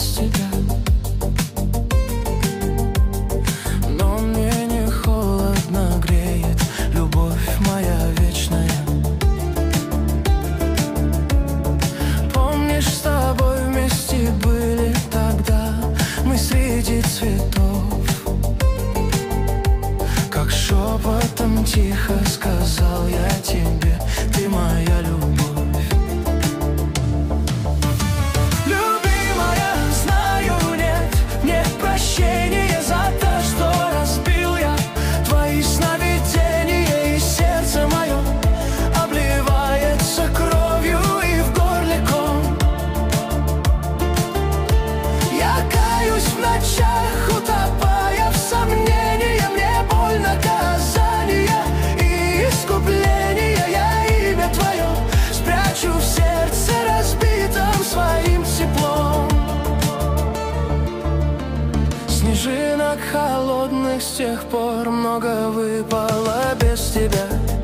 без тебя. Но мне не холодно греет любовь моя вечная. Помнишь, с тобой вместе были тогда мы среди цветов? Как шепотом тихо сказал я тебе: ты моя любовь. Любимая, знаю, нет прощения за то, что разбил я твои сновидения, и сердце мое обливается кровью и в горле ком. Я каюсь в ночах, утопая в сомнениях. Мне боль наказания и искупления. Я имя твое спрячу в сердце разбитом своим теплом. Снежинок холодных с тех пор много выпало без тебя.